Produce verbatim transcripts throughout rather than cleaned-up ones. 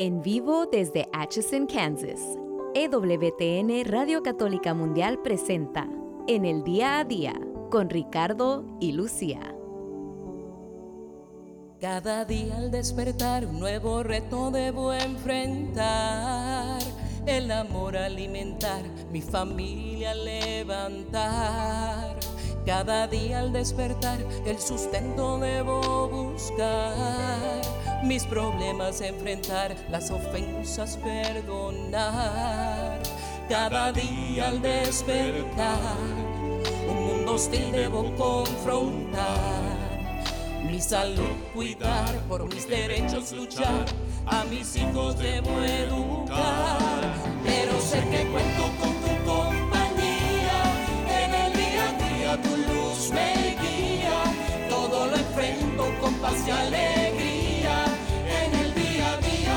En vivo desde Atchison, Kansas. E W T N Radio Católica Mundial presenta En el Día a Día con Ricardo y Lucía. Cada día al despertar un nuevo reto debo enfrentar. El amor alimentar, mi familia levantar. Cada día al despertar el sustento debo buscar. Mis problemas enfrentar, las ofensas perdonar. Cada día al despertar un mundo hostil debo confrontar. Mi salud cuidar, por mis derechos luchar, a mis hijos debo educar. Pero sé que cuento con tu compañía, en el día a día tu luz me guía. Todo lo enfrento con paz y alegría, en el día a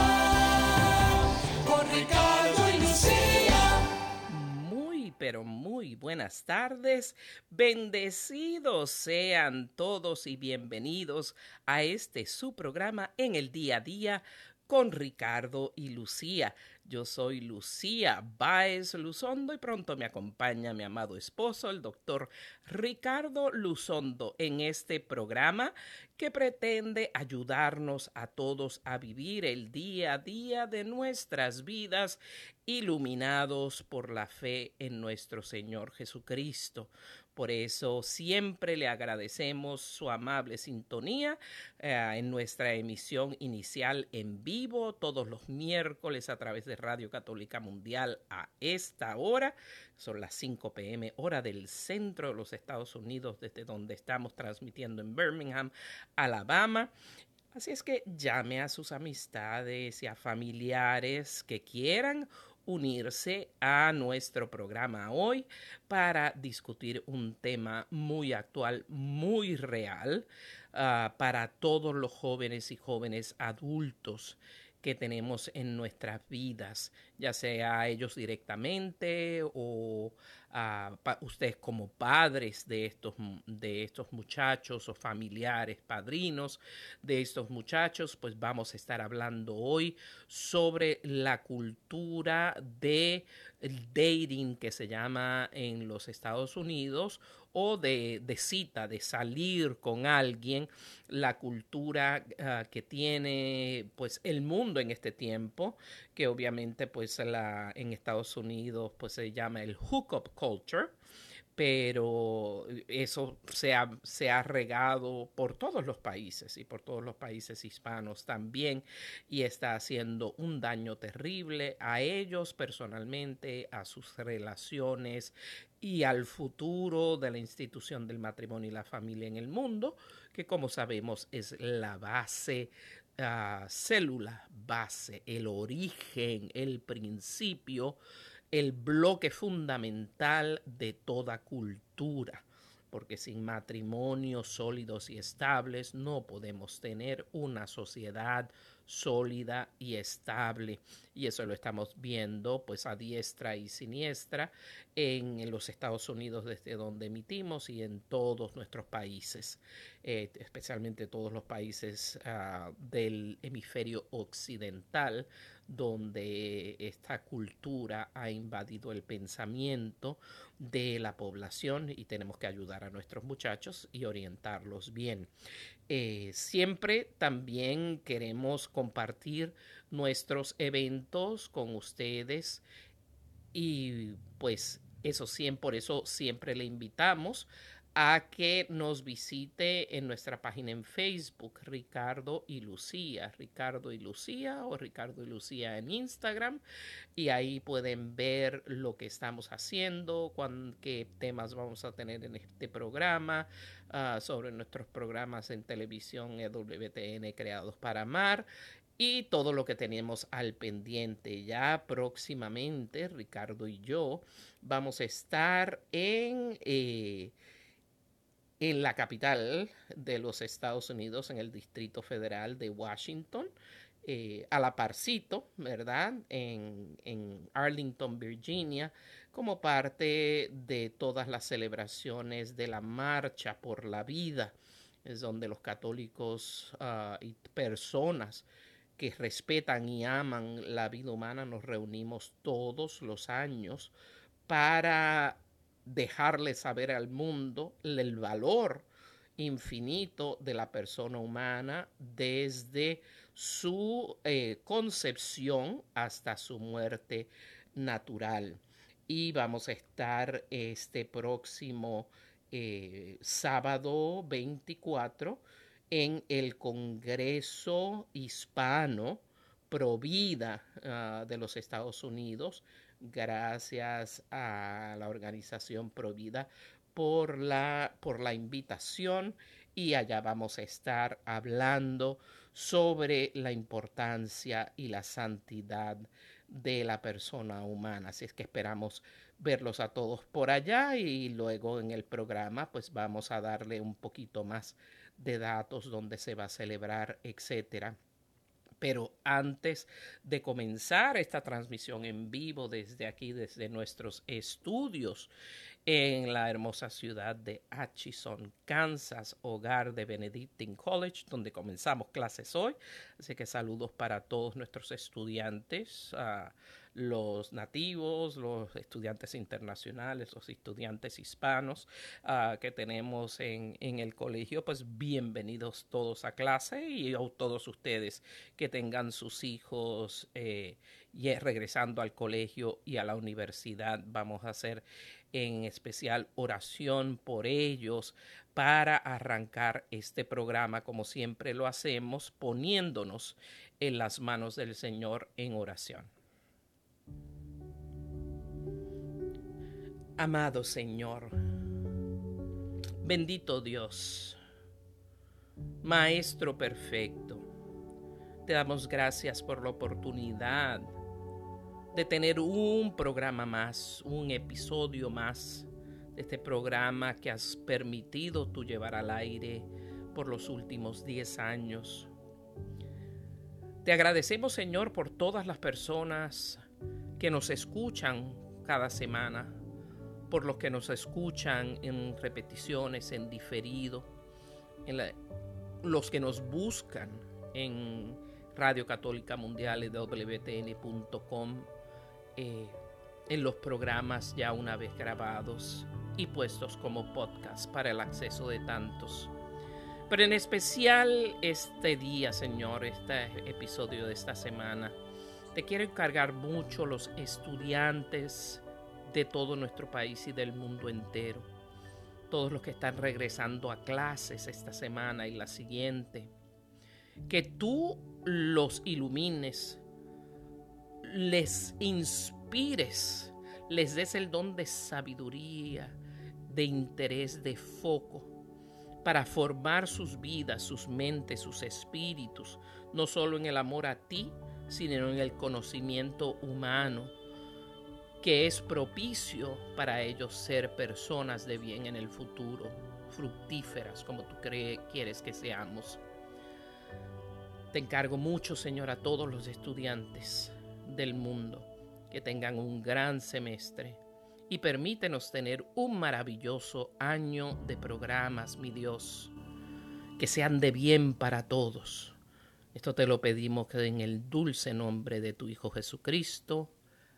día, con Ricardo y Lucía. Muy, pero muy buenas tardes. Bendecidos sean todos y bienvenidos a este su programa En el Día a Día con Ricardo y Lucía. Yo soy Lucía Báez Luzondo y pronto me acompaña mi amado esposo, el doctor Ricardo Luzondo, en este programa que pretende ayudarnos a todos a vivir el día a día de nuestras vidas iluminados por la fe en nuestro Señor Jesucristo. Por eso siempre le agradecemos su amable sintonía eh, en nuestra emisión inicial en vivo todos los miércoles a través de Radio Católica Mundial a esta hora. Son las cinco p m hora del centro de los Estados Unidos, desde donde estamos transmitiendo en Birmingham, Alabama. Así es que llame a sus amistades y a familiares que quieran unirse a nuestro programa hoy para discutir un tema muy actual, muy real, uh, para todos los jóvenes y jóvenes adultos que tenemos en nuestras vidas, ya sea ellos directamente o uh, pa- ustedes como padres de estos, de estos muchachos o familiares, padrinos de estos muchachos. Pues vamos a estar hablando hoy sobre la cultura de dating que se llama en los Estados Unidos, o de, de cita, de salir con alguien, la cultura uh, que tiene pues el mundo en este tiempo, que obviamente pues la, en Estados Unidos pues se llama el hookup culture, pero eso se ha, se ha regado por todos los países y por todos los países hispanos también, y está haciendo un daño terrible a ellos personalmente, a sus relaciones y al futuro de la institución del matrimonio y la familia en el mundo, que como sabemos es la base, uh, célula base, el origen, el principio, el bloque fundamental de toda cultura, porque sin matrimonios sólidos y estables no podemos tener una sociedad sólida y estable, y eso lo estamos viendo pues a diestra y siniestra en los Estados Unidos, desde donde emitimos, y en todos nuestros países, eh, especialmente todos los países uh, del hemisferio occidental, donde esta cultura ha invadido el pensamiento de la población, y tenemos que ayudar a nuestros muchachos y orientarlos bien. Eh, siempre también queremos compartir nuestros eventos con ustedes, y pues eso siempre, por eso siempre le invitamos a que nos visite en nuestra página en Facebook, Ricardo y Lucía, Ricardo y Lucía o Ricardo y Lucía en Instagram, y ahí pueden ver lo que estamos haciendo, cuán, qué temas vamos a tener en este programa, uh, sobre nuestros programas en televisión E W T N Creados para Amar, y todo lo que tenemos al pendiente. Ya próximamente Ricardo y yo vamos a estar en... Eh, en la capital de los Estados Unidos, en el Distrito Federal de Washington, eh, a la parcito, ¿verdad? En, en Arlington, Virginia, como parte de todas las celebraciones de la Marcha por la Vida. Es donde los católicos uh, y personas que respetan y aman la vida humana, nos reunimos todos los años para dejarle saber al mundo el valor infinito de la persona humana desde su eh, concepción hasta su muerte natural. Y vamos a estar este próximo eh, sábado veinticuatro en el Congreso Hispano Provida uh, de los Estados Unidos, gracias a la organización Provida por la, por la invitación, y allá vamos a estar hablando sobre la importancia y la santidad de la persona humana. Así es que esperamos verlos a todos por allá, y luego en el programa pues vamos a darle un poquito más de datos, dónde se va a celebrar, etcétera. Pero antes de comenzar esta transmisión en vivo desde aquí, desde nuestros estudios en la hermosa ciudad de Atchison, Kansas, hogar de Benedictine College, donde comenzamos clases hoy. Así que saludos para todos nuestros estudiantes, uh, los nativos, los estudiantes internacionales, los estudiantes hispanos uh, que tenemos en, en el colegio. Pues bienvenidos todos a clase, y a todos ustedes que tengan sus hijos eh, y regresando al colegio y a la universidad. Vamos a hacer en especial oración por ellos para arrancar este programa, como siempre lo hacemos, poniéndonos en las manos del Señor en oración. Amado Señor, bendito Dios, Maestro perfecto, te damos gracias por la oportunidad de tener un programa más, un episodio más de este programa que has permitido tú llevar al aire por los últimos diez años. Te agradecemos, Señor, por todas las personas que nos escuchan cada semana, por los que nos escuchan en repeticiones, en diferido, en la, los que nos buscan en Radio Católica Mundial y w t n punto com, eh, en los programas ya una vez grabados y puestos como podcast para el acceso de tantos. Pero en especial este día, Señor, este episodio de esta semana, te quiero encargar mucho los estudiantes de todo nuestro país y del mundo entero, todos los que están regresando a clases esta semana y la siguiente, que tú los ilumines, les inspires, les des el don de sabiduría, de interés, de foco, para formar sus vidas, sus mentes, sus espíritus, no solo en el amor a ti, sino en el conocimiento humano, que es propicio para ellos ser personas de bien en el futuro, fructíferas como tú crees, quieres que seamos. Te encargo mucho, Señor, a todos los estudiantes del mundo que tengan un gran semestre, y permítenos tener un maravilloso año de programas, mi Dios, que sean de bien para todos. Esto te lo pedimos en el dulce nombre de tu Hijo Jesucristo.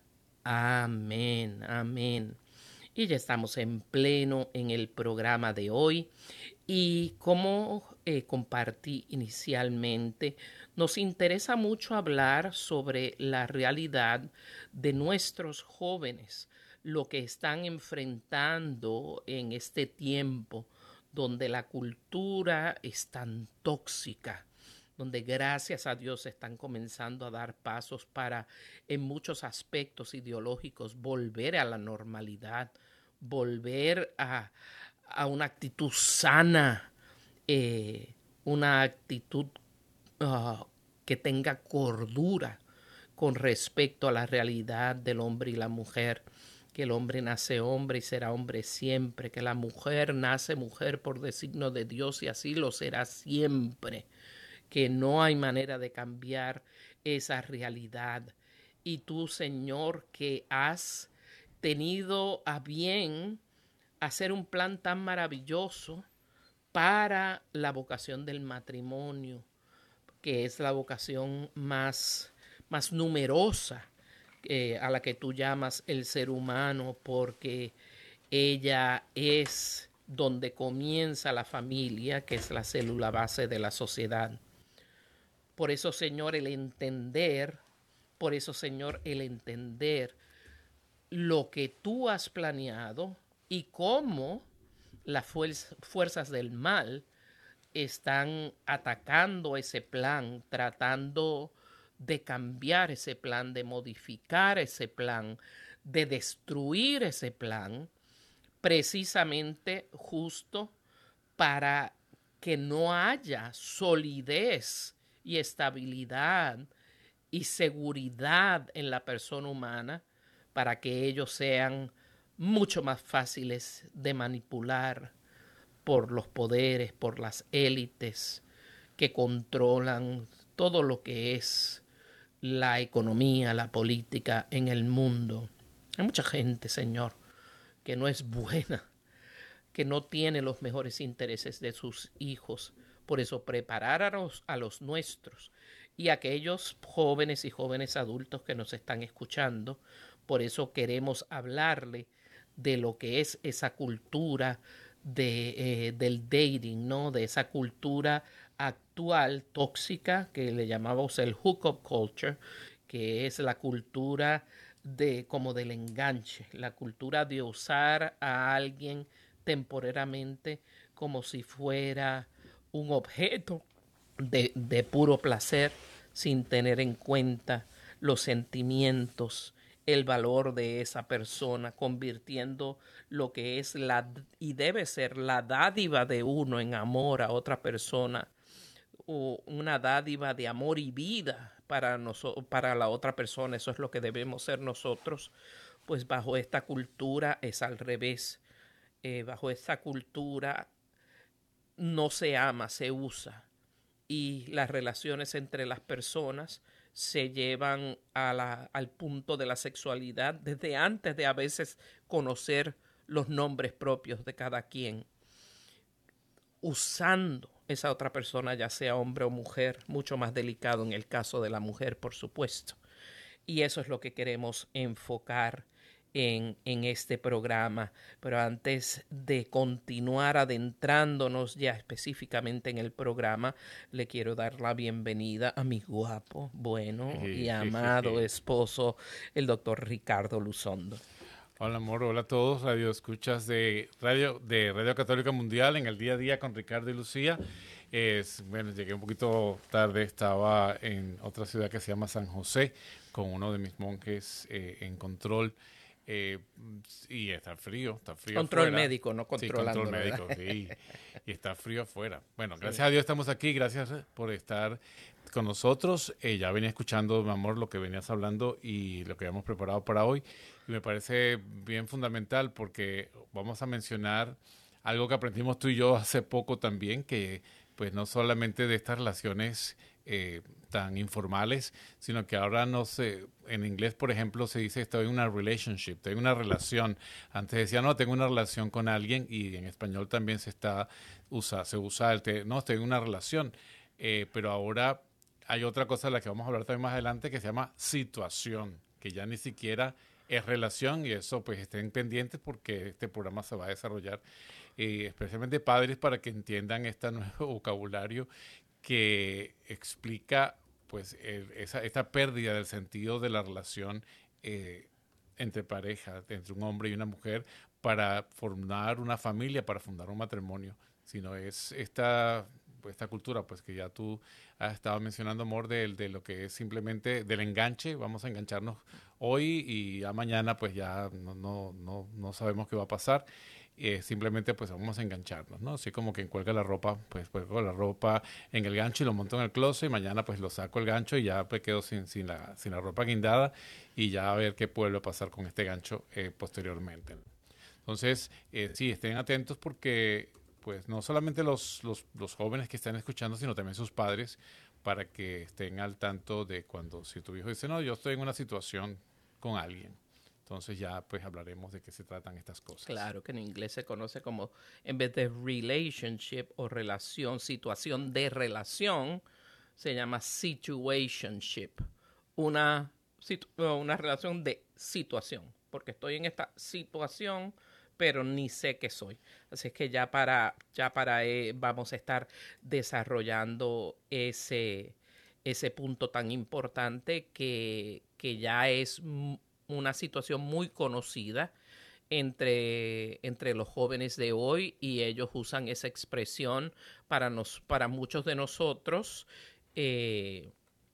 Amén, amén. Y ya estamos en pleno en el programa de hoy. Y como eh, compartí inicialmente, nos interesa mucho hablar sobre la realidad de nuestros jóvenes, lo que están enfrentando en este tiempo donde la cultura es tan tóxica, donde gracias a Dios están comenzando a dar pasos para, en muchos aspectos ideológicos, volver a la normalidad, volver a, a una actitud sana, eh, una actitud uh, que tenga cordura con respecto a la realidad del hombre y la mujer, que el hombre nace hombre y será hombre siempre, que la mujer nace mujer por designio de Dios y así lo será siempre, que no hay manera de cambiar esa realidad. Y tú, Señor, que has tenido a bien hacer un plan tan maravilloso para la vocación del matrimonio, que es la vocación más, más numerosa eh, a la que tú llamas el ser humano, porque ella es donde comienza la familia, que es la célula base de la sociedad. Por eso, Señor, el entender, por eso, Señor, el entender lo que tú has planeado y cómo las fuer- fuerzas del mal están atacando ese plan, tratando de cambiar ese plan, de modificar ese plan, de destruir ese plan, precisamente justo para que no haya solidez y estabilidad y seguridad en la persona humana, para que ellos sean mucho más fáciles de manipular por los poderes, por las élites que controlan todo lo que es la economía, la política en el mundo. Hay mucha gente, Señor, que no es buena, que no tiene los mejores intereses de sus hijos. Por eso preparar a los, a los nuestros y a aquellos jóvenes y jóvenes adultos que nos están escuchando, por eso queremos hablarle de lo que es esa cultura de, eh, del dating, ¿no? De esa cultura actual tóxica que le llamamos el hookup culture, que es la cultura de como del enganche, la cultura de usar a alguien temporariamente como si fuera un objeto de, de puro placer, sin tener en cuenta los sentimientos, el valor de esa persona, convirtiendo lo que es la y debe ser la dádiva de uno en amor a otra persona, o una dádiva de amor y vida para nosotros, para la otra persona. Eso es lo que debemos ser nosotros. Pues bajo esta cultura es al revés. Eh, bajo esta cultura no se ama, se usa, y las relaciones entre las personas se llevan a la, al punto de la sexualidad desde antes de a veces conocer los nombres propios de cada quien, usando esa otra persona, ya sea hombre o mujer, mucho más delicado en el caso de la mujer, por supuesto. Y eso es lo que queremos enfocar en, en este programa. Pero antes de continuar adentrándonos ya específicamente en el programa, le quiero dar la bienvenida a mi guapo, bueno y amado esposo, el doctor Ricardo Luzondo. Hola, amor, hola a todos, radio escuchas de Radio, de Radio Católica Mundial en el día a día con Ricardo y Lucía. Es, bueno, llegué un poquito tarde, estaba en otra ciudad que se llama San José con uno de mis monjes eh, en control. Eh, y está frío, está frío Control afuera. médico, no controlando. Sí, control médico, sí. Y está frío afuera. Bueno, gracias sí. a Dios estamos aquí, gracias por estar con nosotros. Eh, ya venía escuchando, mi amor, lo que venías hablando y lo que habíamos preparado para hoy. Y me parece bien fundamental porque vamos a mencionar algo que aprendimos tú y yo hace poco también, que pues no solamente de estas relaciones eh, tan informales, sino que ahora no sé, en inglés, por ejemplo, se dice estoy en una relationship, estoy en una relación. Antes decía, no, tengo una relación con alguien, y en español también se está usa, se usa el que, no, estoy en una relación. Eh, pero ahora hay otra cosa de la que vamos a hablar también más adelante que se llama situación, que ya ni siquiera es relación, y eso pues estén pendientes porque este programa se va a desarrollar eh, especialmente padres para que entiendan este nuevo vocabulario que explica pues el, esa, esta pérdida del sentido de la relación eh, entre pareja, entre un hombre y una mujer, para formar una familia, para fundar un matrimonio, sino es esta, esta cultura pues que ya tú has estado mencionando, amor, de, de lo que es simplemente del enganche. Vamos a engancharnos hoy y ya mañana pues ya no, no, no, no sabemos qué va a pasar. Eh, simplemente pues vamos a engancharnos, ¿no? Así como que cuelga la ropa, pues cuelgo la ropa en el gancho y lo monto en el closet, y mañana pues lo saco el gancho y ya pues quedo sin, sin, la, sin la ropa guindada, y ya a ver qué puede pasar con este gancho eh, posteriormente. Entonces, eh, sí, estén atentos porque pues no solamente los, los, los jóvenes que están escuchando, sino también sus padres, para que estén al tanto de cuando, si tu hijo dice, no, yo estoy en una situación con alguien. Entonces ya pues hablaremos de qué se tratan estas cosas. Claro, que en inglés se conoce como, en vez de relationship o relación, situación de relación, se llama situationship, una, situ una relación de situación, porque estoy en esta situación, pero ni sé qué soy. Así es que ya para, ya para eh, vamos a estar desarrollando ese, ese punto tan importante que, que ya es una situación muy conocida entre, entre los jóvenes de hoy, y ellos usan esa expresión para, nos, para muchos de nosotros. Eh,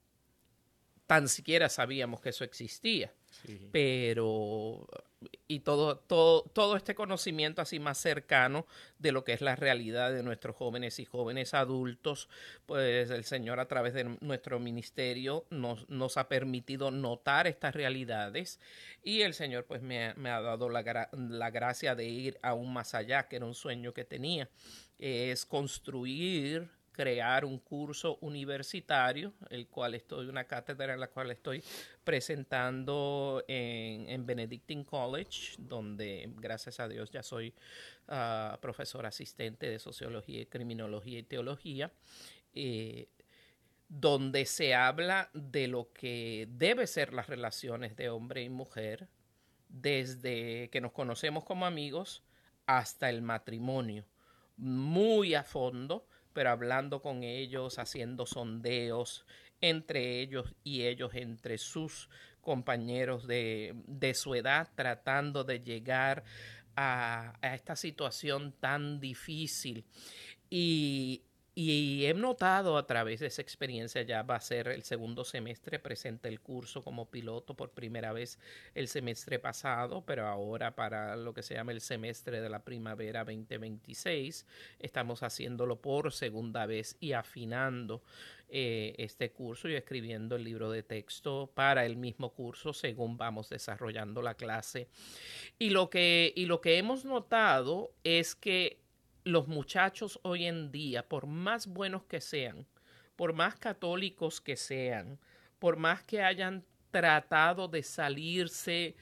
tan siquiera sabíamos que eso existía. Sí. Pero y todo, todo, todo este conocimiento así más cercano de lo que es la realidad de nuestros jóvenes y jóvenes adultos, pues el Señor a través de nuestro ministerio nos, nos ha permitido notar estas realidades, y el Señor pues me, me ha dado la, gra la gracia de ir aún más allá, que era un sueño que tenía, es construir crear un curso universitario, el cual estoy, una cátedra en la cual estoy presentando en, en Benedictine College, donde gracias a Dios ya soy uh, profesor asistente de Sociología, Criminología y Teología, eh, donde se habla de lo que debe ser las relaciones de hombre y mujer, desde que nos conocemos como amigos hasta el matrimonio, muy a fondo, pero hablando con ellos, haciendo sondeos entre ellos y ellos entre sus compañeros de, de su edad, tratando de llegar a, a esta situación tan difícil. Y, y he notado a través de esa experiencia, ya va a ser el segundo semestre, presenté el curso como piloto por primera vez el semestre pasado, pero ahora para lo que se llama el semestre de la primavera veinte veintiséis, estamos haciéndolo por segunda vez y afinando eh, este curso y escribiendo el libro de texto para el mismo curso según vamos desarrollando la clase. Y lo que, y lo que hemos notado es que los muchachos hoy en día, por más buenos que sean, por más católicos que sean, por más que hayan tratado de salirse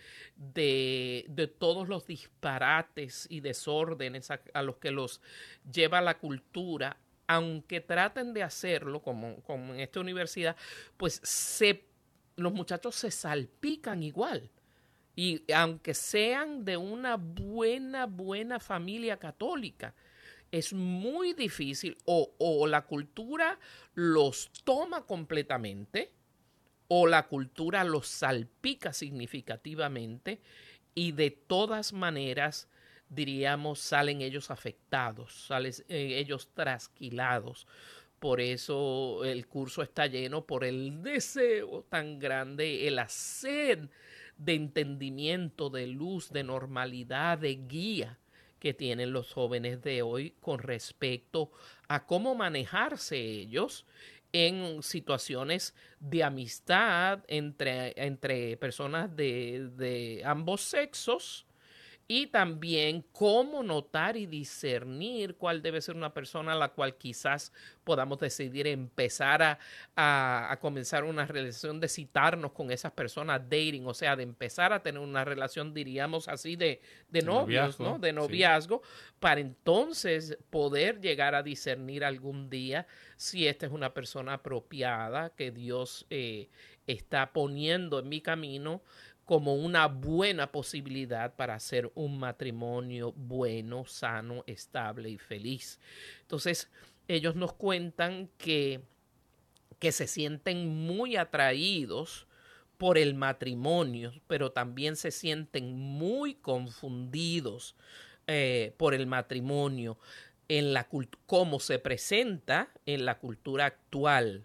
de, de todos los disparates y desórdenes a, a los que los lleva la cultura, aunque traten de hacerlo, como, como en esta universidad, pues se, los muchachos se salpican igual. Y aunque sean de una buena, buena familia católica, es muy difícil, o, o la cultura los toma completamente, o la cultura los salpica significativamente, y de todas maneras, diríamos, salen ellos afectados, salen eh, ellos trasquilados. Por eso el curso está lleno por el deseo tan grande, el sed de entendimiento, de luz, de normalidad, de guía que tienen los jóvenes de hoy con respecto a cómo manejarse ellos en situaciones de amistad entre, entre personas de, de ambos sexos, y también cómo notar y discernir cuál debe ser una persona a la cual quizás podamos decidir empezar a, a, a comenzar una relación, de citarnos con esas personas, dating, o sea, de empezar a tener una relación, diríamos así, de, de novios, noviazgo, ¿no? De noviazgo, sí, para entonces poder llegar a discernir algún día si esta es una persona apropiada que Dios eh, está poniendo en mi camino como una buena posibilidad para hacer un matrimonio bueno, sano, estable y feliz. Entonces, ellos nos cuentan que, que se sienten muy atraídos por el matrimonio, pero también se sienten muy confundidos eh, por el matrimonio, en la cómo se presenta en la cultura actual.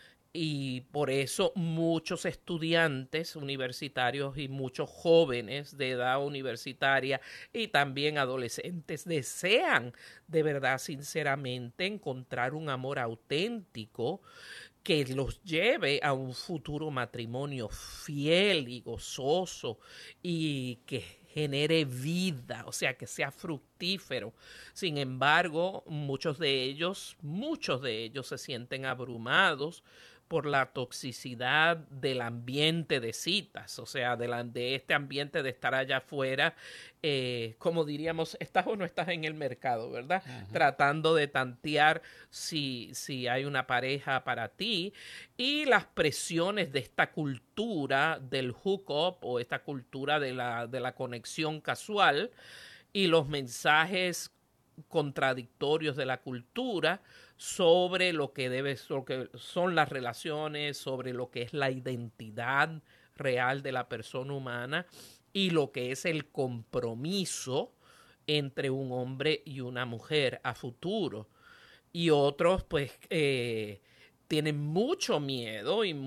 Y por eso muchos estudiantes universitarios y muchos jóvenes de edad universitaria y también adolescentes desean de verdad, sinceramente, encontrar un amor auténtico que los lleve a un futuro matrimonio fiel y gozoso y que genere vida, o sea, que sea fructífero. Sin embargo, muchos de ellos, muchos de ellos se sienten abrumados por la toxicidad del ambiente de citas, o sea, de, la, de este ambiente de estar allá afuera, eh, como diríamos, estás o no estás en el mercado, ¿verdad? Uh-huh. Tratando de tantear si, si hay una pareja para ti, y las presiones de esta cultura del hookup o esta cultura de la, de la conexión casual y los mensajes contradictorios de la cultura sobre lo que debe, lo que son las relaciones, sobre lo que es la identidad real de la persona humana y lo que es el compromiso entre un hombre y una mujer a futuro. Y otros, pues, eh, tienen mucho miedo y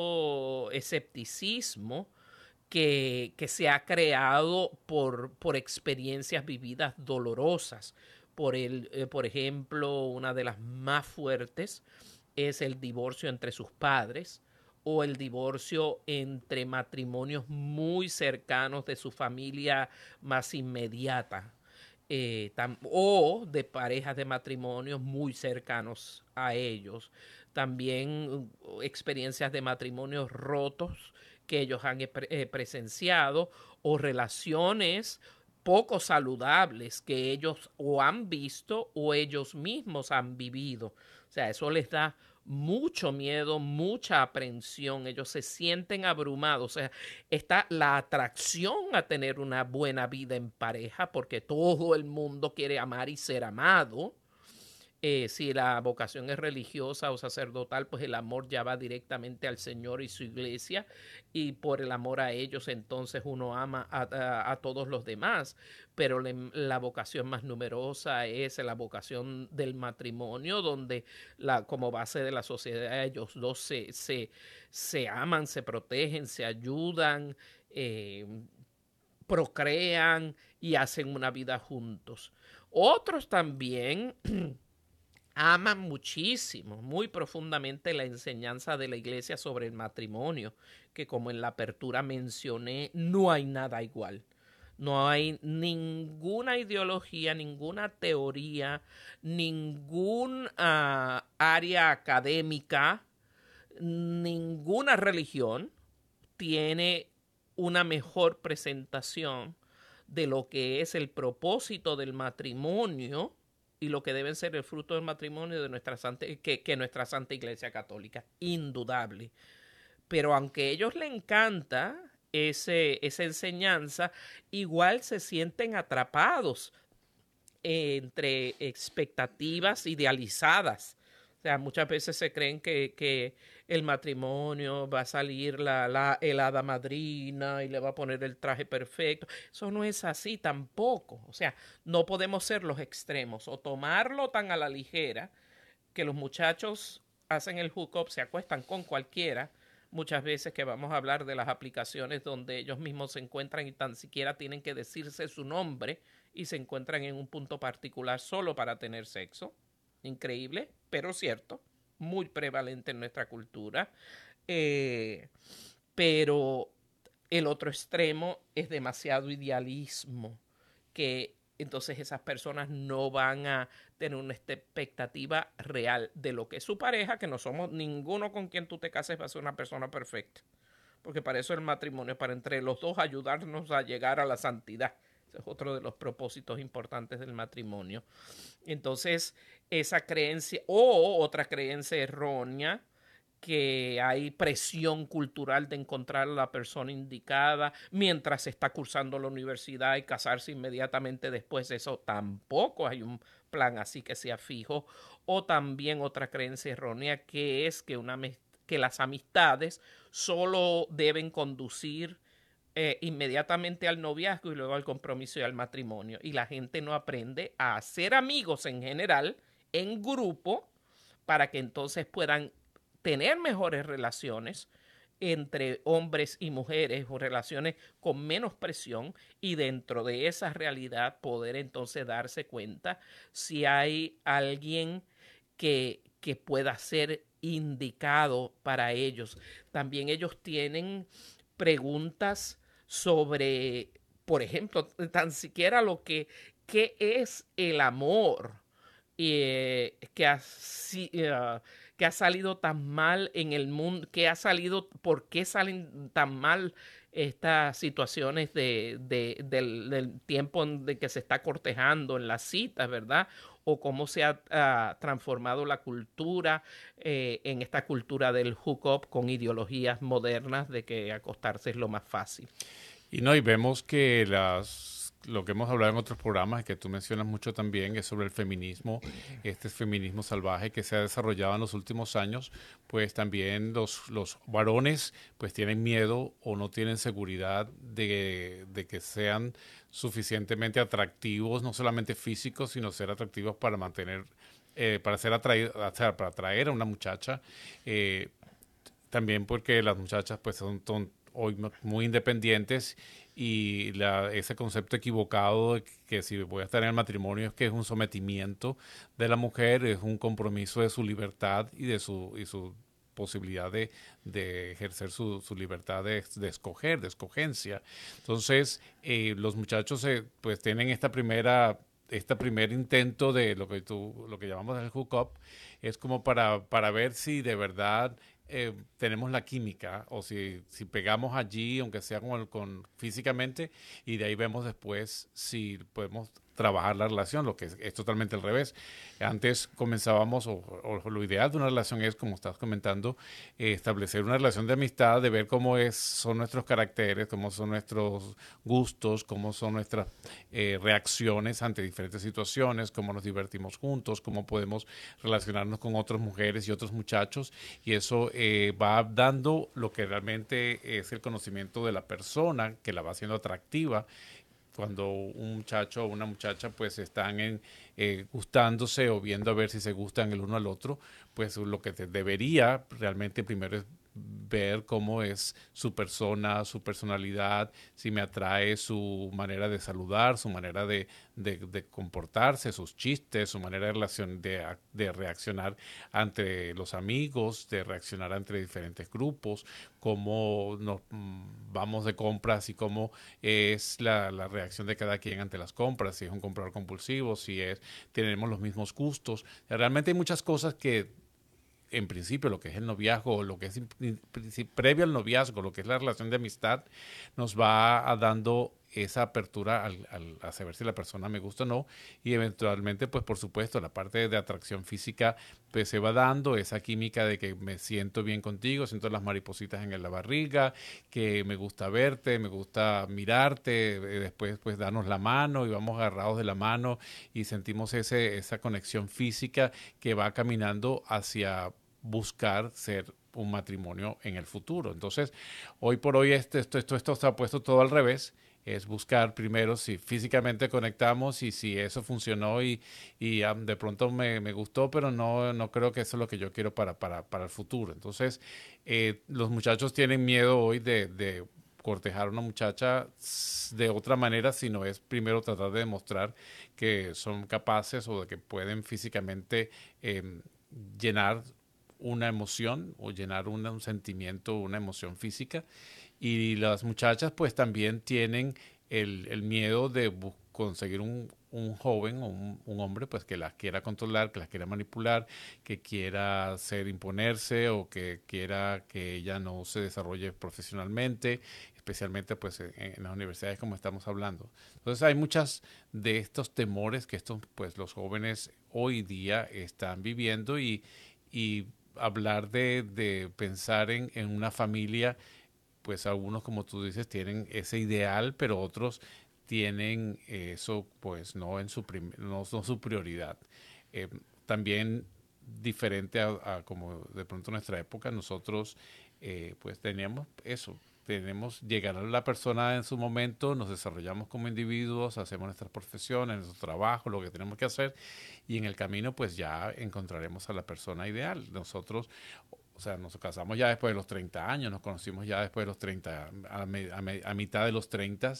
mucho escepticismo que, que se ha creado por, por experiencias vividas dolorosas. Por, el, eh, por ejemplo, una de las más fuertes es el divorcio entre sus padres o el divorcio entre matrimonios muy cercanos de su familia más inmediata, eh, tam, o de parejas de matrimonios muy cercanos a ellos. También uh, experiencias de matrimonios rotos que ellos han eh, presenciado, o relaciones poco saludables que ellos o han visto o ellos mismos han vivido. O sea, eso les da mucho miedo, mucha aprensión. Ellos se sienten abrumados. O sea, está la atracción a tener una buena vida en pareja, porque todo el mundo quiere amar y ser amado. Eh, si la vocación es religiosa o sacerdotal, pues el amor ya va directamente al Señor y su iglesia, y por el amor a ellos entonces uno ama a, a, a todos los demás. Pero le, la vocación más numerosa es la vocación del matrimonio, donde la, como base de la sociedad ellos dos se, se, se aman, se protegen, se ayudan, eh, procrean y hacen una vida juntos. Otros también aman muchísimo, muy profundamente la enseñanza de la iglesia sobre el matrimonio, que como en la apertura mencioné, no hay nada igual. No hay ninguna ideología, ninguna teoría, ninguna uh, área académica, ninguna religión tiene una mejor presentación de lo que es el propósito del matrimonio y lo que deben ser el fruto del matrimonio de nuestra santa, que, que nuestra Santa Iglesia Católica, indudable. Pero aunque a ellos les encanta ese, esa enseñanza, igual se sienten atrapados entre expectativas idealizadas. O sea, muchas veces se creen que, que el matrimonio va a salir la, la el hada madrina y le va a poner el traje perfecto. Eso no es así tampoco. O sea, no podemos ser los extremos o tomarlo tan a la ligera que los muchachos hacen el hookup, se acuestan con cualquiera. Muchas veces que vamos a hablar de las aplicaciones donde ellos mismos se encuentran y tan siquiera tienen que decirse su nombre y se encuentran en un punto particular solo para tener sexo. Increíble, pero cierto, muy prevalente en nuestra cultura. Eh, pero el otro extremo es demasiado idealismo, que entonces esas personas no van a tener una expectativa real de lo que es su pareja, que no somos ninguno con quien tú te cases va a ser una persona perfecta, porque para eso el matrimonio, para entre los dos ayudarnos a llegar a la santidad. Ese es otro de los propósitos importantes del matrimonio. Entonces, esa creencia o otra creencia errónea, que hay presión cultural de encontrar a la persona indicada mientras se está cursando la universidad y casarse inmediatamente después. Eso tampoco hay un plan así que sea fijo. O también otra creencia errónea, que es que, una, que las amistades solo deben conducir Eh, inmediatamente al noviazgo y luego al compromiso y al matrimonio. Y la gente no aprende a hacer amigos en general, en grupo, para que entonces puedan tener mejores relaciones entre hombres y mujeres, o relaciones con menos presión, y dentro de esa realidad poder entonces darse cuenta si hay alguien que, que pueda ser indicado para ellos. También ellos tienen preguntas sobre, por ejemplo, tan siquiera lo que, ¿qué es el amor? Eh, que, así, uh, que ha salido tan mal en el mundo, que ha salido, por qué salen tan mal estas situaciones de, de, del, del tiempo en de que se está cortejando en las citas, ¿verdad? O cómo se ha uh, transformado la cultura eh, en esta cultura del hookup con ideologías modernas de que acostarse es lo más fácil. Y no, y vemos que las, lo que hemos hablado en otros programas, que tú mencionas mucho también, es sobre el feminismo, este feminismo salvaje que se ha desarrollado en los últimos años, pues también los, los varones pues tienen miedo o no tienen seguridad de, de que sean suficientemente atractivos, no solamente físicos, sino ser atractivos para mantener, eh, para ser atraído, o sea, para atraer a una muchacha, eh, también porque las muchachas pues son, son hoy muy independientes y la, ese concepto equivocado de que si voy a estar en el matrimonio es que es un sometimiento de la mujer, es un compromiso de su libertad y de su, y su posibilidad de, de ejercer su, su libertad de, de escoger, de escogencia. Entonces, eh, los muchachos eh, pues tienen esta primera este primer intento de lo que tú, lo que llamamos el hookup, es como para, para ver si de verdad eh, tenemos la química o si, si pegamos allí, aunque sea con, con físicamente, y de ahí vemos después si podemos trabajar la relación, lo que es, es totalmente al revés. Antes comenzábamos, o, o lo ideal de una relación es, como estás comentando, eh, establecer una relación de amistad, de ver cómo es, son nuestros caracteres, cómo son nuestros gustos, cómo son nuestras eh, reacciones ante diferentes situaciones, cómo nos divertimos juntos, cómo podemos relacionarnos con otras mujeres y otros muchachos, y eso eh, va dando lo que realmente es el conocimiento de la persona, que la va haciendo atractiva. Cuando un muchacho o una muchacha pues están en, eh, gustándose o viendo a ver si se gustan el uno al otro, pues lo que te debería realmente primero es ver cómo es su persona, su personalidad, si me atrae su manera de saludar, su manera de, de, de comportarse, sus chistes, su manera de, relacion, de, de reaccionar ante los amigos, de reaccionar entre diferentes grupos, cómo nos mm, vamos de compras y cómo es la, la reacción de cada quien ante las compras, si es un comprador compulsivo, si es tenemos los mismos gustos. Realmente hay muchas cosas que en principio lo que es el noviazgo, lo que es previo al noviazgo, lo que es la relación de amistad, nos va a dando esa apertura al, al, a saber si la persona me gusta o no, y eventualmente, pues por supuesto, la parte de atracción física, pues se va dando esa química de que me siento bien contigo, siento las maripositas en la barriga, que me gusta verte, me gusta mirarte, después pues darnos la mano y vamos agarrados de la mano y sentimos ese, esa conexión física que va caminando hacia buscar ser un matrimonio en el futuro. Entonces, hoy por hoy este, esto, esto, esto está puesto todo al revés. Es buscar primero si físicamente conectamos y si eso funcionó y, y um, de pronto me, me gustó, pero no, no creo que eso es lo que yo quiero para, para, para el futuro. Entonces, eh, los muchachos tienen miedo hoy de, de cortejar a una muchacha de otra manera, sino es primero tratar de demostrar que son capaces o de que pueden físicamente eh, llenar una emoción o llenar una, un sentimiento, una emoción física. Y las muchachas pues también tienen el, el miedo de conseguir un, un joven o un, un hombre pues que las quiera controlar, que las quiera manipular, que quiera hacer imponerse o que quiera que ella no se desarrolle profesionalmente, especialmente pues en, en las universidades como estamos hablando. Entonces hay muchas de estos temores que estos pues los jóvenes hoy día están viviendo y, y hablar de, de pensar en, en una familia, pues algunos, como tú dices, tienen ese ideal, pero otros tienen eso, pues no en su prim no, no su prioridad. Eh, también diferente a, a como de pronto en nuestra época, nosotros eh, pues teníamos eso, tenemos llegar a la persona en su momento, nos desarrollamos como individuos, hacemos nuestras profesiones, nuestro trabajo, lo que tenemos que hacer, y en el camino pues ya encontraremos a la persona ideal. Nosotros, o sea, nos casamos ya después de los treinta años, nos conocimos ya después de los treinta, a, me, a, me, a mitad de los treinta,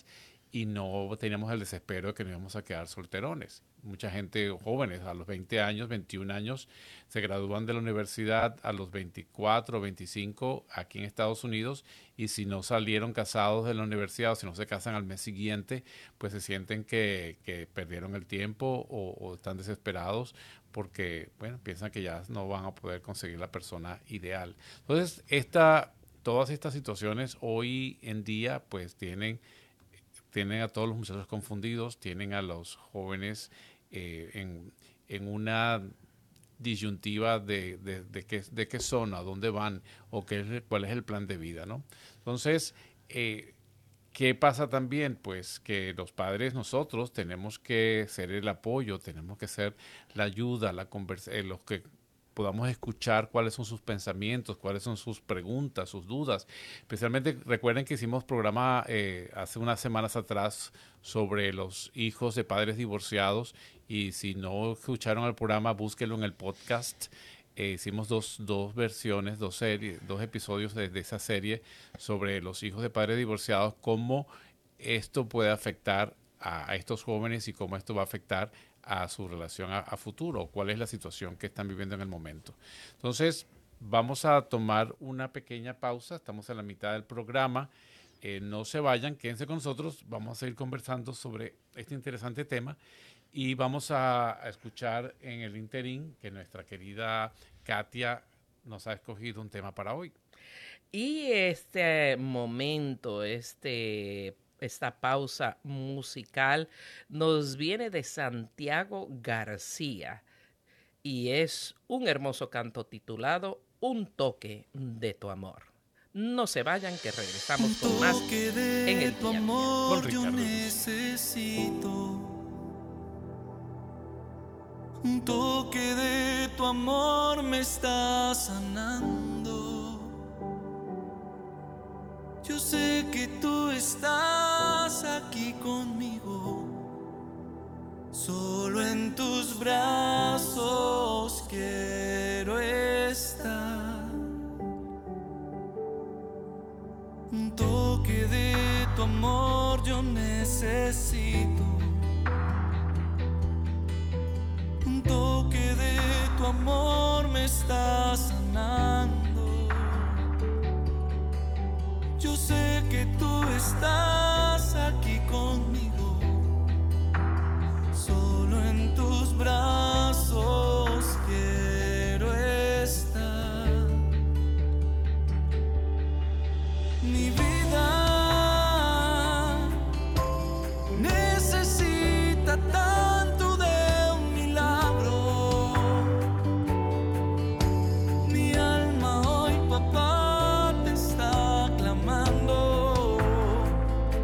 y no teníamos el desespero de que nos íbamos a quedar solterones. Mucha gente, jóvenes, a los veinte años, veintiún años, se gradúan de la universidad a los veinticuatro, veinticinco aquí en Estados Unidos, y si no salieron casados de la universidad o si no se casan al mes siguiente, pues se sienten que, que perdieron el tiempo o, o están desesperados porque, bueno, piensan que ya no van a poder conseguir la persona ideal. Entonces, esta, todas estas situaciones hoy en día, pues tienen... tienen a todos los muchachos confundidos, tienen a los jóvenes eh, en, en una disyuntiva de, de, de, qué, de qué son, a dónde van o qué es, cuál es el plan de vida, ¿no? Entonces, eh, ¿qué pasa también? Pues que los padres, nosotros, tenemos que ser el apoyo, tenemos que ser la ayuda, la conversa, eh, los que podamos escuchar cuáles son sus pensamientos, cuáles son sus preguntas, sus dudas. Especialmente recuerden que hicimos programa eh, hace unas semanas atrás sobre los hijos de padres divorciados, y si no escucharon el programa, búsquenlo en el podcast. Eh, hicimos dos, dos versiones, dos series, dos episodios de, de esa serie sobre los hijos de padres divorciados, cómo esto puede afectar a, a estos jóvenes y cómo esto va a afectar a su relación a, a futuro, cuál es la situación que están viviendo en el momento. Entonces, vamos a tomar una pequeña pausa, estamos en la mitad del programa, eh, no se vayan, quédense con nosotros, vamos a seguir conversando sobre este interesante tema y vamos a, a escuchar en el interín que nuestra querida Katia nos ha escogido un tema para hoy. Y este momento, este Esta pausa musical nos viene de Santiago García y es un hermoso canto titulado Un toque de tu amor. No se vayan, que regresamos con más en el día. Con Ricardo. Yo necesito un toque de tu amor, me está sanando. Yo sé que tú estás aquí conmigo, solo en tus brazos quiero estar. Un toque de tu amor yo necesito, un toque de tu amor me está sanando. Yo sé que tú estás aquí conmigo, solo en tus brazos quiero estar. Mi vida necesita tanto de un milagro. Mi alma hoy, papá, te está clamando.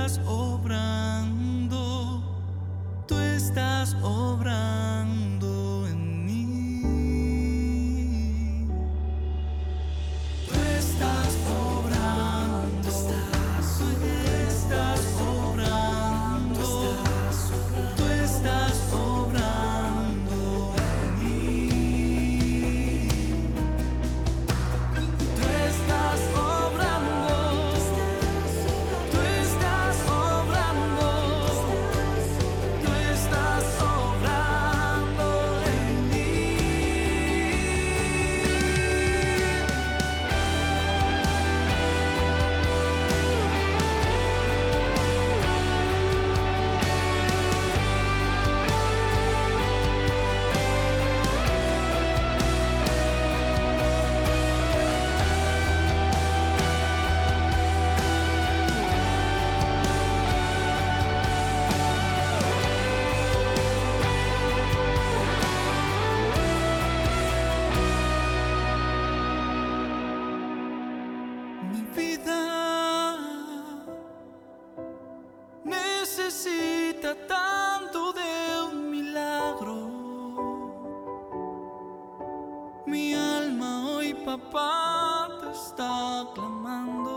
estás obrando, tú estás obrando en mí. Tú estás obrando, tú estás obrando, tú estás obrando en mí. Tú estás obrando, tú estás obrando, tú estás obrando en mí. Mi vida necesita tanto de un milagro. Mi alma hoy, papá, te está clamando.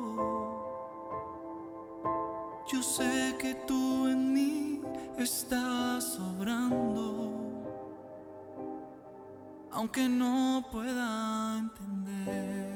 Yo sé que tú en mí estás obrando, aunque no pueda entender.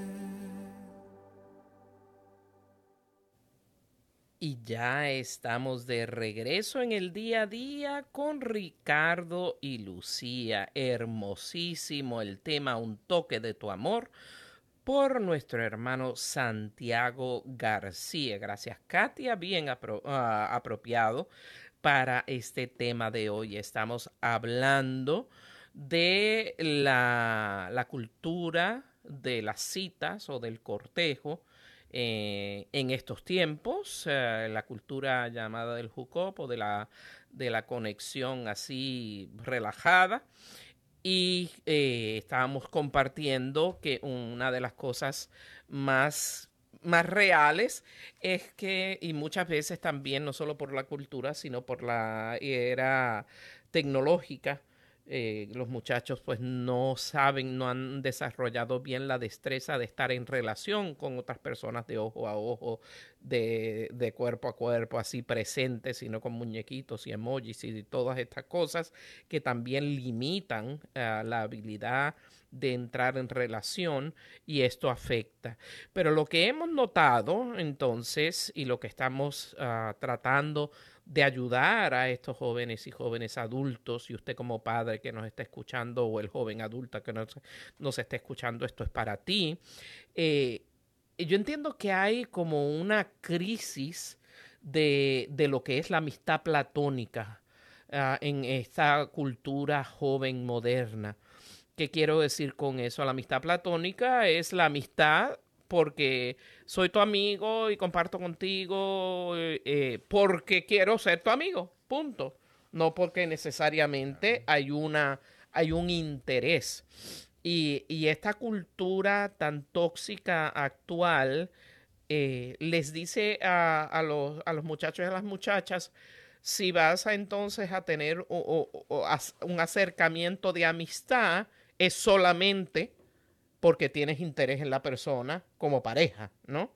Y ya estamos de regreso en el día a día con Ricardo y Lucía. Hermosísimo el tema Un toque de tu amor por nuestro hermano Santiago García. Gracias, Katia, bien apro- ah, apropiado para este tema de hoy. Estamos hablando de la, la cultura de las citas o del cortejo eh, en estos tiempos, eh, la cultura llamada del hookup o de la, de la conexión así relajada. Y eh, estábamos compartiendo que una de las cosas más, más reales es que, y muchas veces también, no solo por la cultura, sino por la era tecnológica, eh, los muchachos pues no saben, no han desarrollado bien la destreza de estar en relación con otras personas de ojo a ojo, de, de cuerpo a cuerpo, así presentes, sino con muñequitos y emojis y todas estas cosas que también limitan uh, la habilidad de entrar en relación, y esto afecta. Pero lo que hemos notado entonces y lo que estamos uh, tratando de ayudar a estos jóvenes y jóvenes adultos, y usted como padre que nos está escuchando o el joven adulto que nos, nos está escuchando, esto es para ti. Eh, yo entiendo que hay como una crisis de, de lo que es la amistad platónica uh, en esta cultura joven moderna. ¿Qué quiero decir con eso? La amistad platónica es la amistad porque soy tu amigo y comparto contigo eh, porque quiero ser tu amigo, punto. No porque necesariamente hay, una, hay un interés. Y, y esta cultura tan tóxica actual eh, les dice a, a, los, a los muchachos y a las muchachas, si vas a entonces a tener o, o, o a, un acercamiento de amistad, es solamente porque tienes interés en la persona como pareja, ¿no?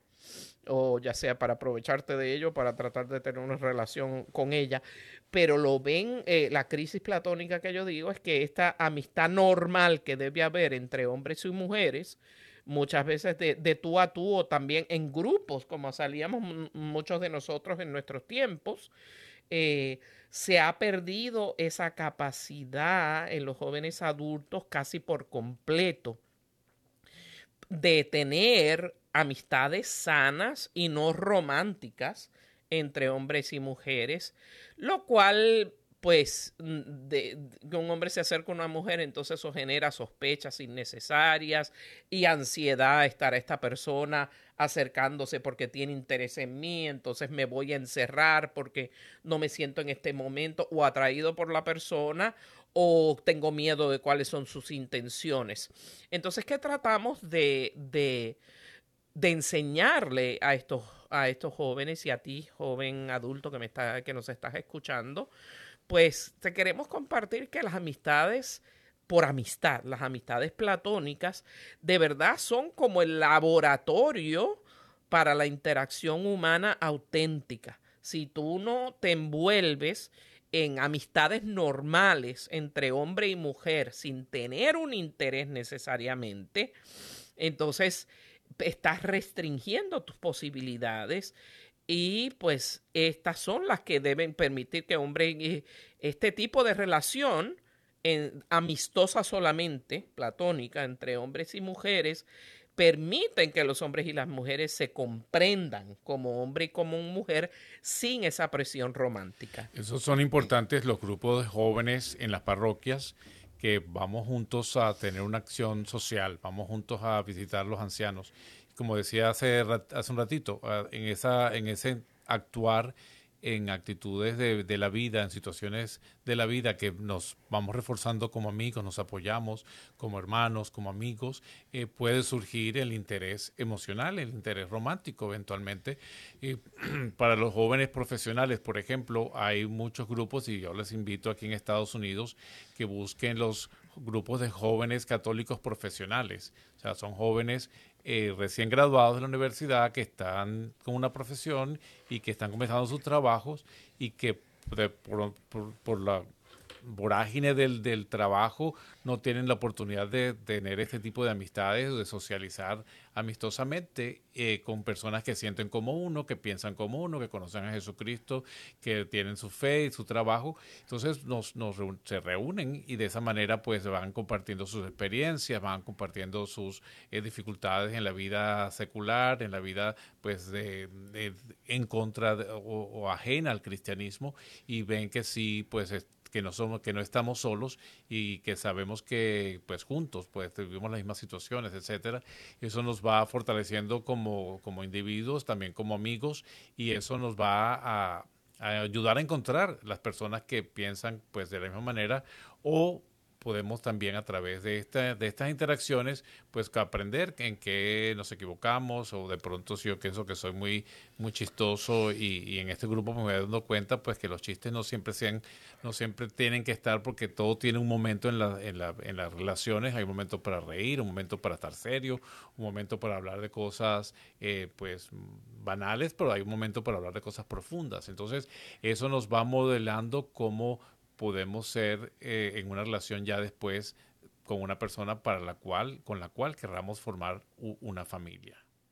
O ya sea para aprovecharte de ello, para tratar de tener una relación con ella. Pero lo ven, eh, la crisis platónica que yo digo es que esta amistad normal que debe haber entre hombres y mujeres, muchas veces de, de tú a tú o también en grupos, como salíamos muchos de nosotros en nuestros tiempos, eh, se ha perdido esa capacidad en los jóvenes adultos casi por completo de tener amistades sanas y no románticas entre hombres y mujeres, lo cual, pues, de, de, que un hombre se acerca a una mujer, entonces eso genera sospechas innecesarias y ansiedad estar a esta persona acercándose porque tiene interés en mí, entonces me voy a encerrar porque no me siento en este momento o atraído por la persona o tengo miedo de cuáles son sus intenciones. Entonces, ¿qué tratamos de, de, de enseñarle a estos, a estos jóvenes y a ti, joven adulto que, me está, que nos estás escuchando, pues te queremos compartir que las amistades por amistad, las amistades platónicas, de verdad son como el laboratorio para la interacción humana auténtica. Si tú no te envuelves en amistades normales entre hombre y mujer sin tener un interés necesariamente, entonces estás restringiendo tus posibilidades y pues estas son las que deben permitir que hombre, este tipo de relación en, amistosa solamente, platónica, entre hombres y mujeres, permiten que los hombres y las mujeres se comprendan como hombre y como mujer sin esa presión romántica. Esos son importantes los grupos de jóvenes en las parroquias, que vamos juntos a tener una acción social, vamos juntos a visitar a los ancianos. Como decía hace, hace un ratito, en, esa, en ese actuar en actitudes de, de la vida, en situaciones de la vida que nos vamos reforzando como amigos, nos apoyamos como hermanos, como amigos, eh, puede surgir el interés emocional, el interés romántico eventualmente. Y para los jóvenes profesionales, por ejemplo, hay muchos grupos, y yo les invito aquí en Estados Unidos que busquen los grupos de jóvenes católicos profesionales. O sea, son jóvenes eh, recién graduados de la universidad que están con una profesión y que están comenzando sus trabajos y que de, por, por, por la vorágine del, del trabajo no tienen la oportunidad de, de tener este tipo de amistades, de socializar amistosamente eh, con personas que sienten como uno, que piensan como uno, que conocen a Jesucristo, que tienen su fe y su trabajo. Entonces nos, nos se reúnen y de esa manera pues van compartiendo sus experiencias, van compartiendo sus eh, dificultades en la vida secular, en la vida pues de, de, en contra de, o, o ajena al cristianismo, y ven que sí pues es, que no somos, que no estamos solos y que sabemos que pues juntos pues vivimos las mismas situaciones, etcétera. Eso nos va fortaleciendo como, como individuos, también como amigos, y eso nos va a, a ayudar a encontrar las personas que piensan pues de la misma manera, o podemos también a través de, esta, de estas interacciones pues aprender en qué nos equivocamos, o de pronto si yo pienso que soy muy, muy chistoso y, y en este grupo me voy dando cuenta pues que los chistes no siempre sean, no siempre tienen que estar, porque todo tiene un momento en, la, en, la, en las relaciones. Hay un momento para reír, un momento para estar serio, un momento para hablar de cosas eh, pues banales, pero hay un momento para hablar de cosas profundas. Entonces eso nos va modelando cómo podemos ser eh, en una relación ya después con una persona para la cual, con la cual querramos formar u, una familia.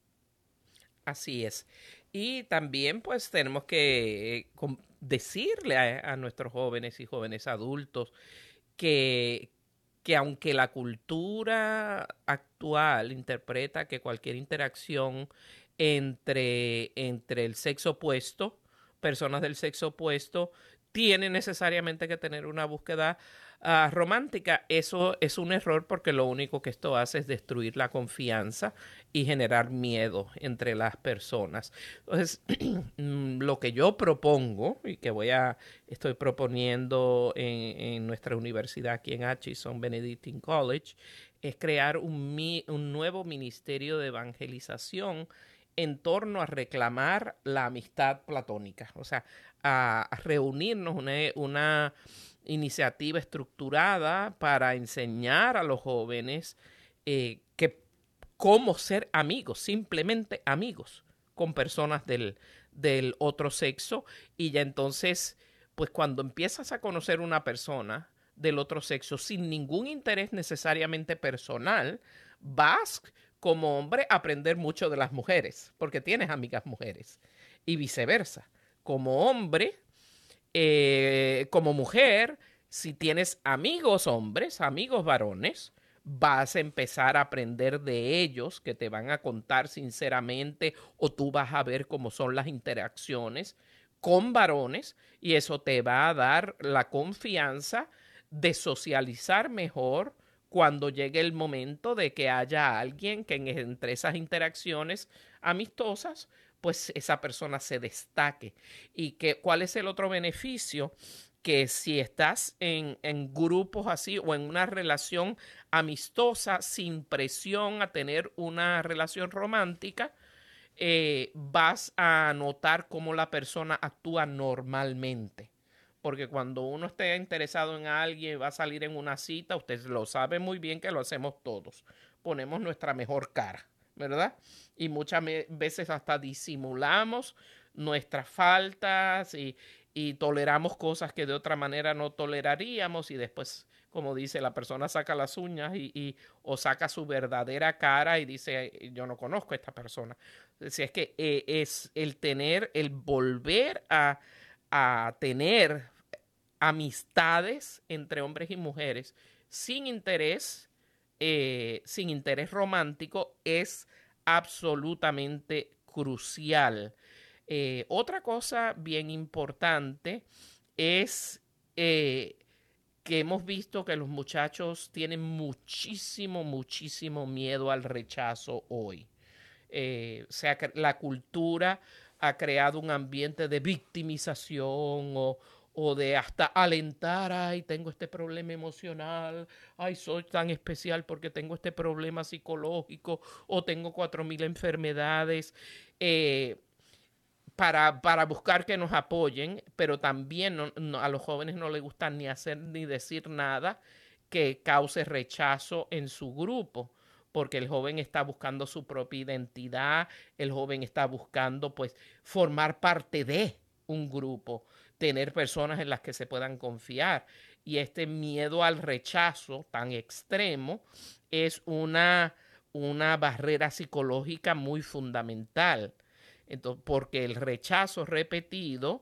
Así es. Y también pues tenemos que eh, decirle a, a nuestros jóvenes y jóvenes adultos que, que aunque la cultura actual interpreta que cualquier interacción entre, entre el sexo opuesto, personas del sexo opuesto, tiene necesariamente que tener una búsqueda uh, romántica. Eso es un error, porque lo único que esto hace es destruir la confianza y generar miedo entre las personas. Entonces, lo que yo propongo y que voy a estoy proponiendo en, en nuestra universidad aquí en Atchison Benedictine College es crear un, mi, un nuevo ministerio de evangelización en torno a reclamar la amistad platónica, o sea, a, a reunirnos una, una iniciativa estructurada para enseñar a los jóvenes eh, que cómo ser amigos, simplemente amigos con personas del, del otro sexo. Y ya entonces, pues cuando empiezas a conocer una persona del otro sexo sin ningún interés necesariamente personal, vas como hombre a aprender mucho de las mujeres, porque tienes amigas mujeres, y viceversa. Como hombre, eh, como mujer, si tienes amigos hombres, amigos varones, vas a empezar a aprender de ellos, que te van a contar sinceramente, o tú vas a ver cómo son las interacciones con varones, y eso te va a dar la confianza de socializar mejor cuando llegue el momento de que haya alguien que en, entre esas interacciones amistosas, pues esa persona se destaque. ¿Y que, cuál es el otro beneficio? que si estás en, en grupos así o en una relación amistosa sin presión a tener una relación romántica, eh, vas a notar cómo la persona actúa normalmente. Porque cuando uno esté interesado en alguien, va a salir en una cita, usted lo sabe muy bien que lo hacemos todos. Ponemos nuestra mejor cara, ¿verdad? Y muchas veces hasta disimulamos nuestras faltas y, y toleramos cosas que de otra manera no toleraríamos, y después, como dice, la persona saca las uñas y, y o saca su verdadera cara y dice, yo no conozco a esta persona. Si es que eh, es el tener, el volver a, a tener amistades entre hombres y mujeres sin interés, eh, sin interés romántico, es absolutamente crucial. Eh, otra cosa bien importante es eh, que hemos visto que los muchachos tienen muchísimo, muchísimo miedo al rechazo hoy. Eh, o sea, que la cultura ha creado un ambiente de victimización o, o de hasta alentar, ay, tengo este problema emocional, ay, soy tan especial porque tengo este problema psicológico o tengo cuatro mil enfermedades. Eh, Para, para buscar que nos apoyen, pero también no, no, a los jóvenes no les gusta ni hacer ni decir nada que cause rechazo en su grupo, porque el joven está buscando su propia identidad, el joven está buscando pues formar parte de un grupo, tener personas en las que se puedan confiar, y este miedo al rechazo tan extremo es una, una barrera psicológica muy fundamental. Entonces, porque el rechazo repetido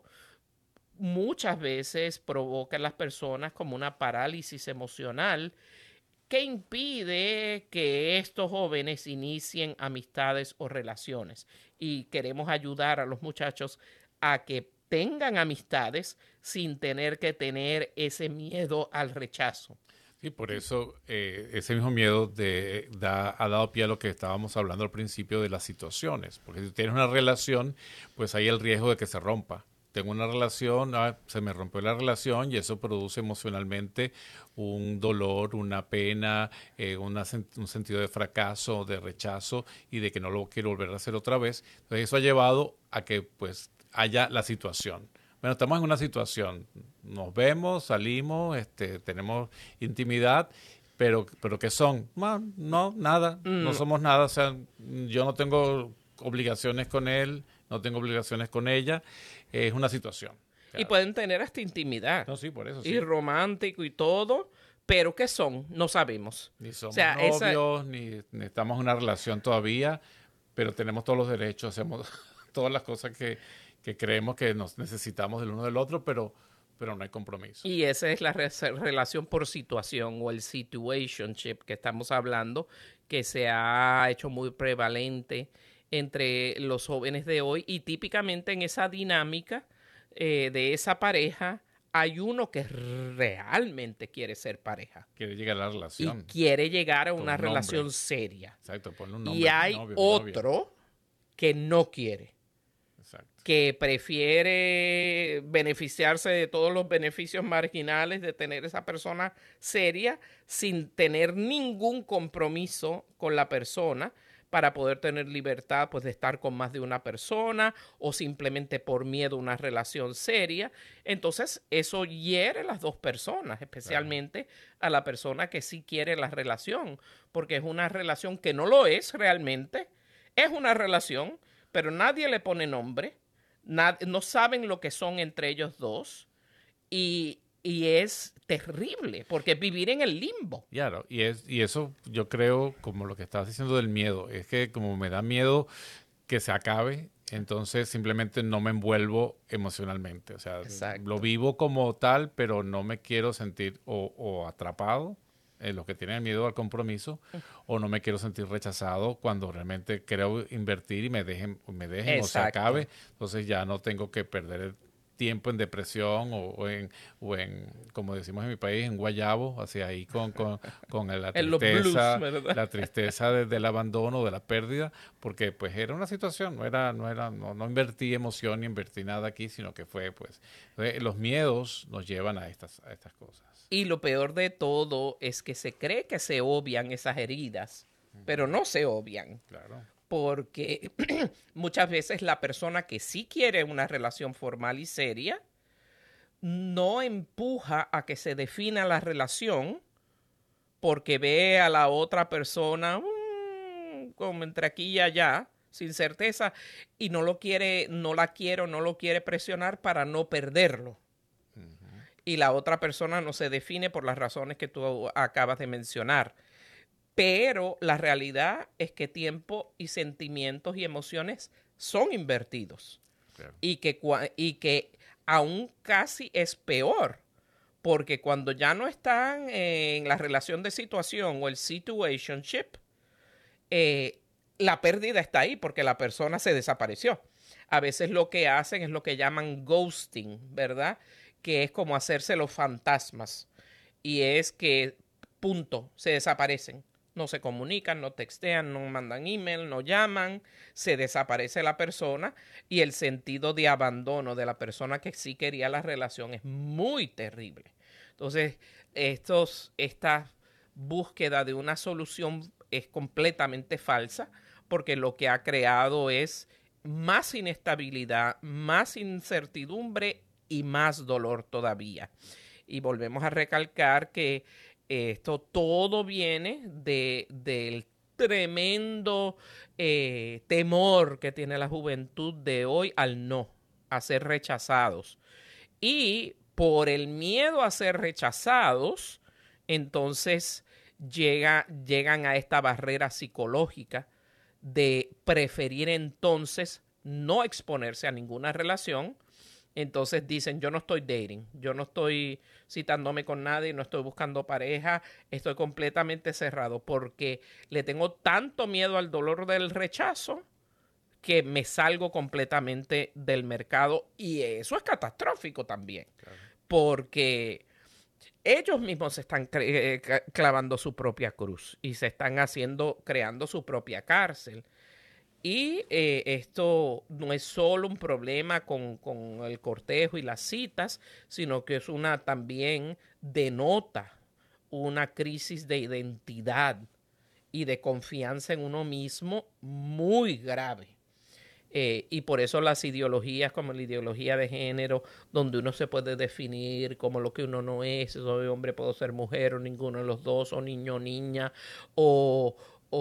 muchas veces provoca en las personas como una parálisis emocional que impide que estos jóvenes inicien amistades o relaciones. Y queremos ayudar a los muchachos a que tengan amistades sin tener que tener ese miedo al rechazo. Y por eso eh, ese mismo miedo de, da, ha dado pie a lo que estábamos hablando al principio de las situaciones. Porque si tienes una relación, pues hay el riesgo de que se rompa. Tengo una relación, ah, se me rompió la relación y eso produce emocionalmente un dolor, una pena, eh, una, un sentido de fracaso, de rechazo y de que no lo quiero volver a hacer otra vez. Entonces eso ha llevado a que pues haya la situación. Bueno, estamos en una situación, nos vemos, salimos, este, tenemos intimidad, pero, pero ¿qué son? No, no nada, mm. no somos nada, o sea, yo no tengo obligaciones con él, no tengo obligaciones con ella, es una situación. Claro. Y pueden tener hasta intimidad. No, sí, por eso sí. Y romántico y todo, pero ¿qué son? No sabemos. Ni somos o sea, novios, esa... ni, ni estamos en una relación todavía, pero tenemos todos los derechos, hacemos todas las cosas que... que creemos que nos necesitamos del uno del otro, pero, pero no hay compromiso. Y esa es la re relación por situación o el situationship que estamos hablando, que se ha hecho muy prevalente entre los jóvenes de hoy, y típicamente en esa dinámica eh, de esa pareja hay uno que realmente quiere ser pareja. Quiere llegar a la relación. Y quiere llegar a una relación seria. Exacto, ponle un nombre. Y hay novio, otro novia. que no quiere. Que prefiere beneficiarse de todos los beneficios marginales de tener esa persona seria sin tener ningún compromiso con la persona, para poder tener libertad pues de estar con más de una persona o simplemente por miedo a una relación seria. Entonces eso hiere a las dos personas, especialmente claro. a la persona que sí quiere la relación, porque es una relación que no lo es realmente, es una relación, pero nadie le pone nombre. Nad- no saben lo que son entre ellos dos, y, y es terrible porque es vivir en el limbo. Claro, y, es, y eso yo creo, como lo que estabas diciendo del miedo, es que como me da miedo que se acabe, entonces simplemente no me envuelvo emocionalmente. O sea, Exacto. lo vivo como tal, pero no me quiero sentir o, o atrapado, eh, los que tienen miedo al compromiso, o no me quiero sentir rechazado cuando realmente quiero invertir y me dejen, me dejen o se acabe. Entonces ya no tengo que perder tiempo en depresión o, o, en, o en, como decimos en mi país, en guayabo, hacia ahí con, con, con la tristeza, blues, la tristeza de, del abandono, de la pérdida, porque pues era una situación, no era, no era, no, no invertí emoción ni invertí nada aquí, sino que fue pues, los miedos nos llevan a estas, a estas cosas. Y lo peor de todo es que se cree que se obvian esas heridas, uh-huh. pero no se obvian. Claro. Porque muchas veces la persona que sí quiere una relación formal y seria no empuja a que se defina la relación porque ve a la otra persona mmm, como entre aquí y allá, sin certeza, y no lo quiere, no la quiere o no lo quiere presionar para no perderlo. Uh-huh. Y la otra persona no se define por las razones que tú acabas de mencionar. Pero la realidad es que tiempo y sentimientos y emociones son invertidos. Claro. Y, que, y que aún casi es peor, porque cuando ya no están en la relación de situación o el situationship, eh, la pérdida está ahí porque la persona se desapareció. A veces lo que hacen es lo que llaman ghosting, ¿verdad? Que es como hacerse los fantasmas. Y es que, punto, se desaparecen. No se comunican, no textean, no mandan email, no llaman, se desaparece la persona y el sentido de abandono de la persona que sí quería la relación es muy terrible. Entonces, estos, esta búsqueda de una solución es completamente falsa porque lo que ha creado es más inestabilidad, más incertidumbre y más dolor todavía. Y volvemos a recalcar que esto todo viene de, del tremendo eh, temor que tiene la juventud de hoy al no, a ser rechazados. Y por el miedo a ser rechazados, entonces llega, llegan a esta barrera psicológica de preferir entonces no exponerse a ninguna relación. Entonces dicen, yo no estoy dating, yo no estoy citándome con nadie, no estoy buscando pareja, estoy completamente cerrado porque le tengo tanto miedo al dolor del rechazo que me salgo completamente del mercado y eso es catastrófico también, claro. Porque ellos mismos se están clavando su propia cruz y se están haciendo, creando su propia cárcel. Y eh, esto no es solo un problema con, con el cortejo y las citas, sino que es una también denota una crisis de identidad y de confianza en uno mismo muy grave. Eh, y por eso las ideologías como la ideología de género, donde uno se puede definir como lo que uno no es, soy hombre, puedo ser mujer, o ninguno de los dos, o niño o niña, o...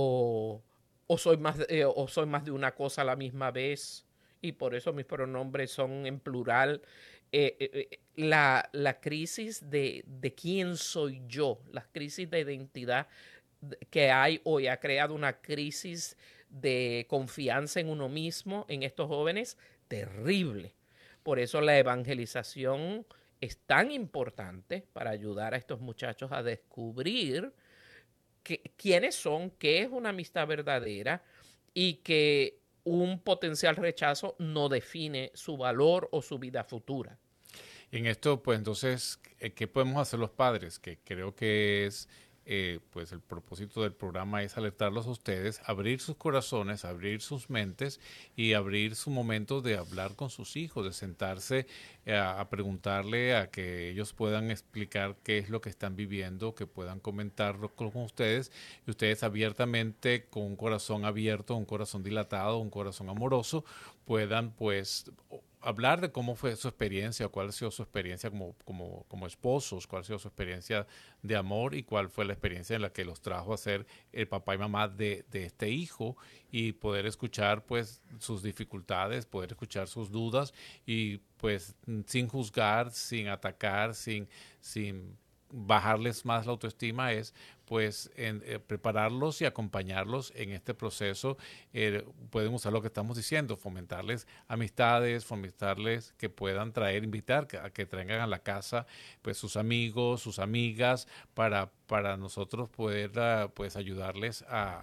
o O soy, más, eh, o soy más de una cosa a la misma vez, y por eso mis pronombres son en plural. Eh, eh, la, la crisis de, de quién soy yo, la crisis de identidad que hay hoy ha creado una crisis de confianza en uno mismo en estos jóvenes terrible. Por eso la evangelización es tan importante para ayudar a estos muchachos a descubrir Que, quiénes son, qué es una amistad verdadera y que un potencial rechazo no define su valor o su vida futura. En esto, pues entonces, ¿qué podemos hacer los padres? Que creo que es, eh, pues el propósito del programa es alertarlos a ustedes, abrir sus corazones, abrir sus mentes y abrir su momento de hablar con sus hijos, de sentarse a, a preguntarle, a que ellos puedan explicar qué es lo que están viviendo, que puedan comentarlo con ustedes y ustedes abiertamente, con un corazón abierto, un corazón dilatado, un corazón amoroso, puedan pues hablar de cómo fue su experiencia, cuál ha sido su experiencia como, como, como esposos, cuál ha sido su experiencia de amor y cuál fue la experiencia en la que los trajo a ser el papá y mamá de, de este hijo y poder escuchar pues sus dificultades, poder escuchar sus dudas y pues sin juzgar, sin atacar, sin, sin bajarles más la autoestima, es pues en, eh, prepararlos y acompañarlos en este proceso. Eh, pueden usar lo que estamos diciendo, fomentarles amistades, fomentarles que puedan traer, invitar a que traigan a la casa pues sus amigos, sus amigas, para, para nosotros poder uh, pues ayudarles a,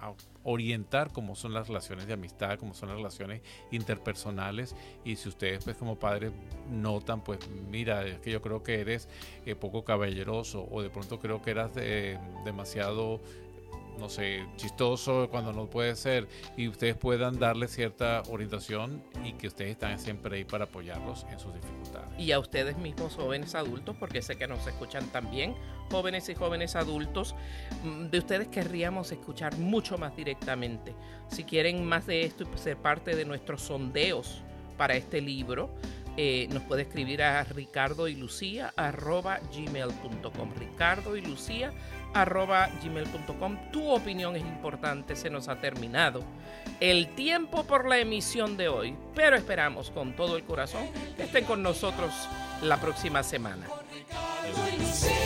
a orientar cómo son las relaciones de amistad, cómo son las relaciones interpersonales, y si ustedes pues como padres notan, pues mira, es que yo creo que eres eh, poco caballeroso, o de pronto creo que eras de, demasiado, no sé, chistoso cuando no puede ser, y ustedes puedan darle cierta orientación y que ustedes están siempre ahí para apoyarlos en sus dificultades. Y a ustedes mismos, jóvenes adultos, porque sé que nos escuchan también, jóvenes y jóvenes adultos, de ustedes querríamos escuchar mucho más directamente. Si quieren más de esto y ser parte de nuestros sondeos para este libro, Eh, nos puede escribir a ricardo y lucía arroba gmail punto com. ricardo y lucía arroba gmail punto com. Tu opinión es importante. Se nos ha terminado el tiempo por la emisión de hoy, pero esperamos con todo el corazón que estén con nosotros la próxima semana. Ricardo y Lucía.